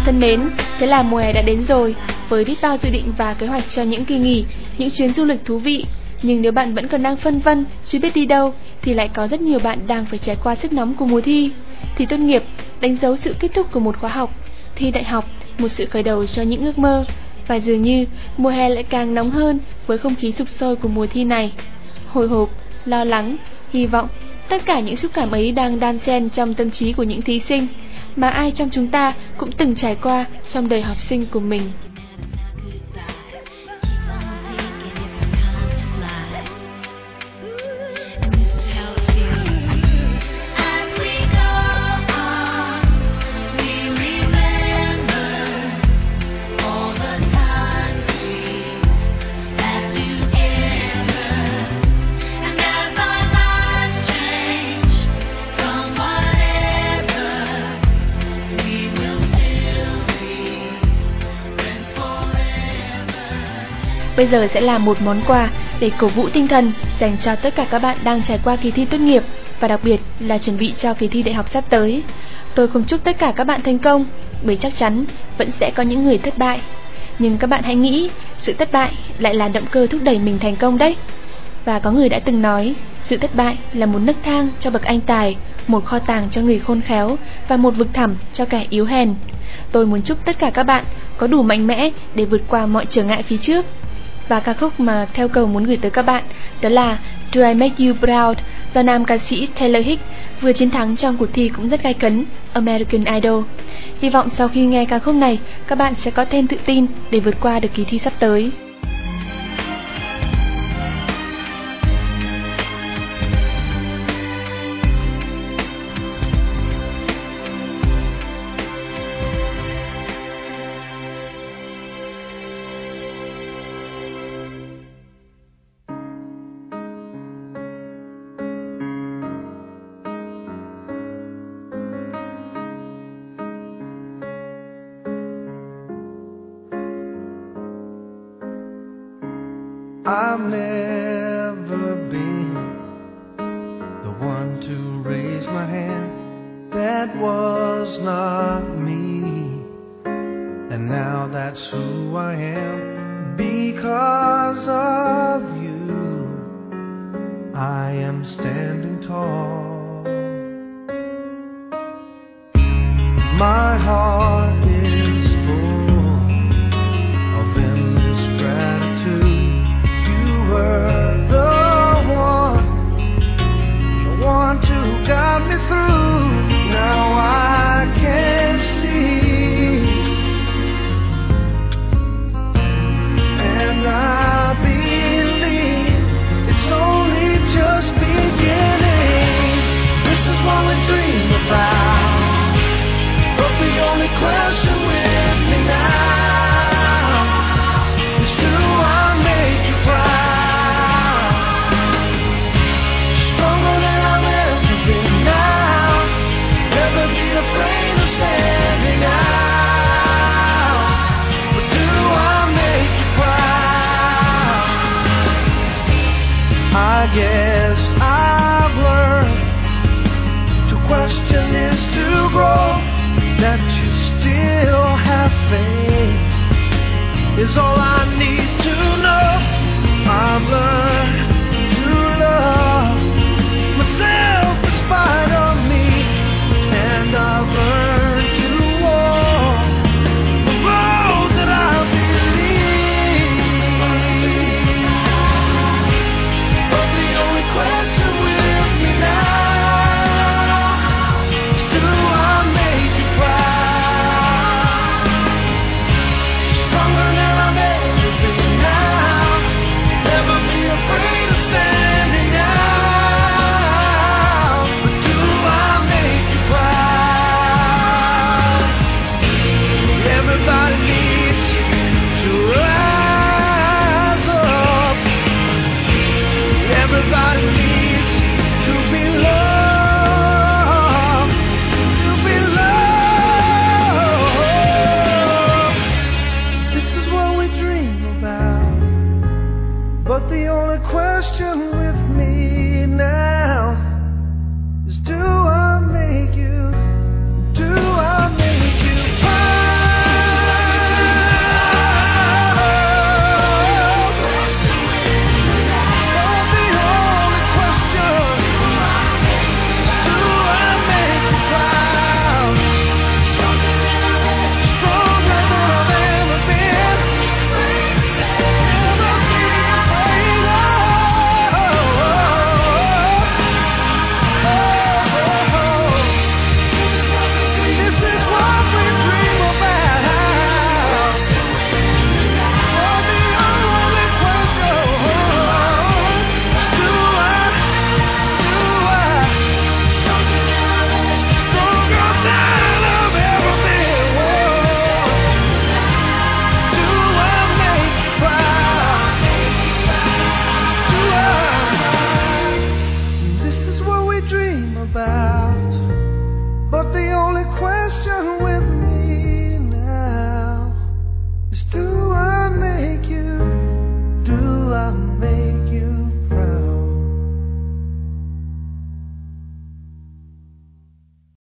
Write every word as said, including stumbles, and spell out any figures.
thân mến, thế là mùa hè đã đến rồi, với biết bao dự định và kế hoạch cho những kỳ nghỉ, những chuyến du lịch thú vị. Nhưng nếu bạn vẫn còn đang phân vân, chưa biết đi đâu, thì lại có rất nhiều bạn đang phải trải qua sức nóng của mùa thi. Thi tốt nghiệp, đánh dấu sự kết thúc của một khóa học, thi đại học, một sự khởi đầu cho những ước mơ. Và dường như, mùa hè lại càng nóng hơn với không khí sục sôi của mùa thi này. Hồi hộp, lo lắng, hy vọng, tất cả những xúc cảm ấy đang đan xen trong tâm trí của những thí sinh mà ai trong chúng ta cũng từng trải qua trong đời học sinh của mình. Bây giờ sẽ là một món quà để cổ vũ tinh thần dành cho tất cả các bạn đang trải qua kỳ thi tốt nghiệp và đặc biệt là chuẩn bị cho kỳ thi đại học sắp tới. Tôi không chúc tất cả các bạn thành công, bởi chắc chắn vẫn sẽ có những người thất bại. Nhưng các bạn hãy nghĩ, sự thất bại lại là động cơ thúc đẩy mình thành công đấy. Và có người đã từng nói, sự thất bại là một nấc thang cho bậc anh tài, một kho tàng cho người khôn khéo và một vực thẳm cho kẻ yếu hèn. Tôi muốn chúc tất cả các bạn có đủ mạnh mẽ để vượt qua mọi trở ngại phía trước. Và ca khúc mà theo cầu muốn gửi tới các bạn đó là Do I Make You Proud do nam ca sĩ Taylor Hicks vừa chiến thắng trong cuộc thi cũng rất gay cấn American Idol. Hy vọng sau khi nghe ca khúc này, các bạn sẽ có thêm tự tin để vượt qua được kỳ thi sắp tới. I've never been the one to raise my hand. That was not me. And now that's who I am. Because of you, I am standing tall. My heart is full of endless gratitude. Were the one, the one to guide me through. Now I can see, and I believe it's only just beginning. This is what we dream about, but the only question with me now is, do I make you proud? Afraid of standing out, but do I make you proud? I guess I've learned to question is to grow. That you still have faith is all I need to know. I've learned to love myself in spite of me. And I've learned to walk the road that I believe. But the only question with me now is, do I make you proud? Stronger than I've ever been now. Never be afraid of standing out. But do I make you proud? Everybody needs to rise up. Everybody needs to be loved, to be loved. This is what we dream about, but the only question with me now is, do